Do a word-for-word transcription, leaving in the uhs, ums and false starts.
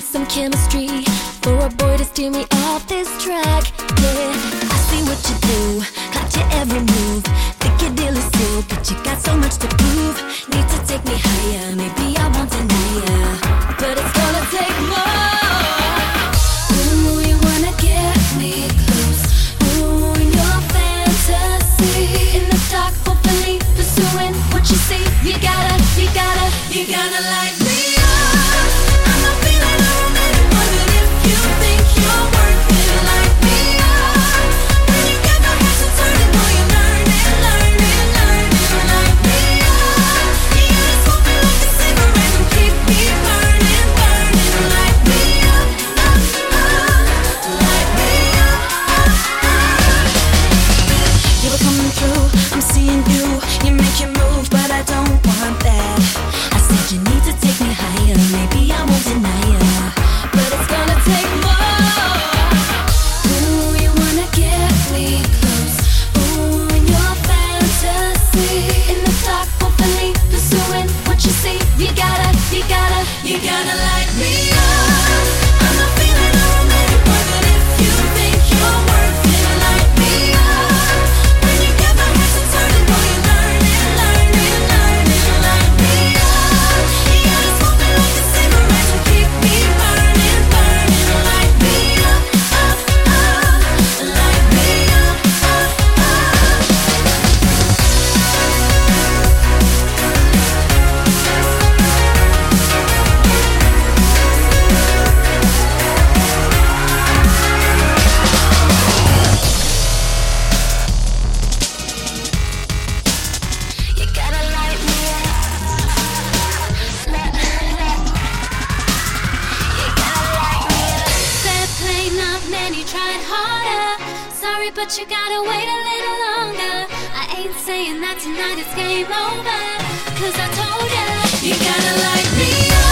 some chemistry for a boy to steer me off this track. Yeah, I see what you do, caught your every move. Think your deal is sealed, but you got so much to prove. Need to take me higher, maybe I won't deny ya, but it's gonna take more. Ooh, you wanna get me close. Ooh, in your fantasy, in the dark, hopefully pursuing what you see. You gotta, you gotta, you gotta light me up. I'm not feeling aromatic more than if you think you're worth it. Light me up. When you get my head to turning, boy, you're learning, learning, learning. Light me up. You gotta smoke me like a cigarette and keep me burning, burning. Light me up, up, up. Light me up, up, up. You were coming through, I'm seeing you. You make your move, but I don't want that. I said you need to take me higher, maybe I won't deny ya, but it's gonna take more. Ooh, you wanna get me close. Ooh, in your fantasy, in the dark, hopefully pursuing what you see. You gotta, you gotta, you gotta light me up. I'm not feeling aromatic more than if you think you're worth it. Light me up. When you get my head to turning, boy, you're learning, learning, learning. Light me up. You gotta smoke me like a cigarette and keep me burning, burning. Light me up, up, up. Light me up, up, up. You gotta light me up. You gotta light me up. Fair play, not many tried harder. Sorry, but you gotta wait a little longer. I ain't saying that tonight it's game over, 'cause I told ya you gotta light me up.